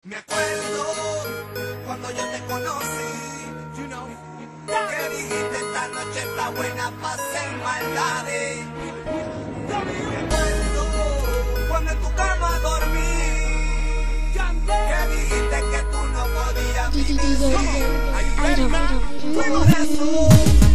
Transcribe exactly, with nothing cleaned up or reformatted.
Me acuerdo cuando yo te conocí, you know, que dijiste esta noche está buena para hacer maldades. Me acuerdo cuando en tu cama dormí, que dijiste que tú no podías vivir. Are you ready, man? Fuego de azul.